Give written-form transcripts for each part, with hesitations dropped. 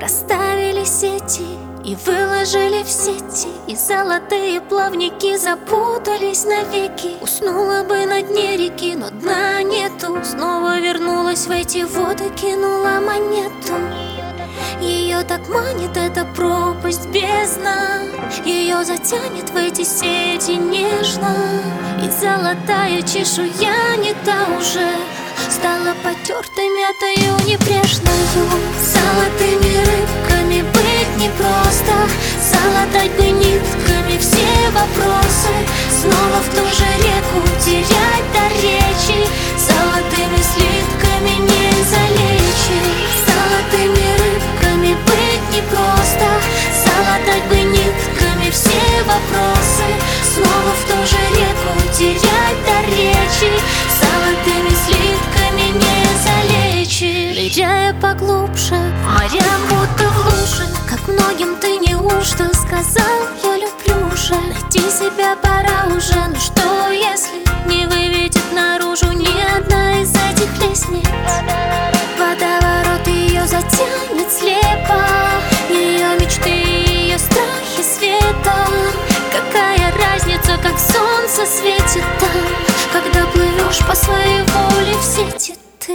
Расставили сети и выложили в сети, и золотые плавники запутались навеки. Уснула бы на дне реки, но дна нету. Снова вернулась в эти воды, кинула монету. Ее так манит эта пропасть, бездна. Ее затянет в эти сети нежно. И золотая чешуя не та уже, стала потертой, мятою, небрежною. Золотыми рыбками быть непросто, залатать бы нитками все вопросы. Снова в ту же реку терять до речи, золотыми слитками не залечить. Золотыми рыбками быть непросто, залатать бы нитками все вопросы. Снова в ту же реку терять до речи, золотыми слитками не залечишь. Ныряя поглубже, морям будто в луже, как многим ты неужто сказал: я люблю уже. Найти себя пора уже, но что если не выведет наружу ни одна из этих лестниц? Водоворот ее затянет слепо, ее мечты, ее страхи светом. Какая разница, как солнце светит там, когда плывешь по своей воле в сети ты.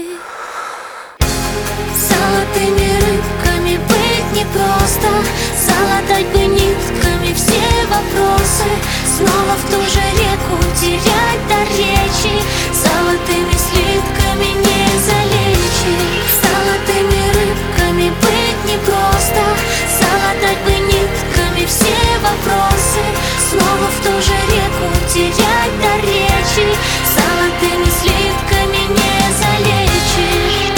Золотыми рыбками быть непросто, залатать бы нитками все вопросы. Снова в ту же реку терять до речи, золотыми слитками не залечить. Золотыми рыбками быть непросто, залатать бы нитками все вопросы. Снова в ту же реку терять до речи, золотыми слитками не залечишь.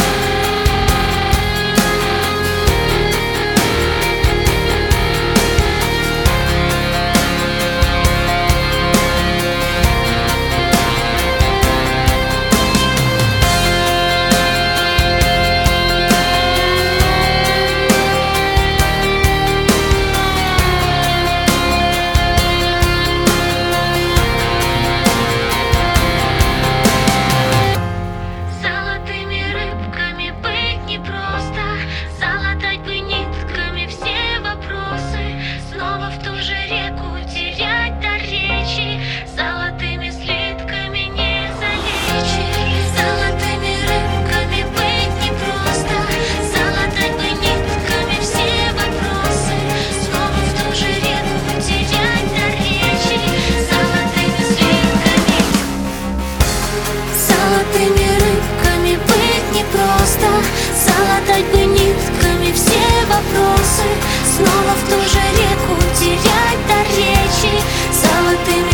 Золотыми рыбками быть непросто, залатать бы нитками все вопросы. Снова в ту же реку терять до речи, золотыми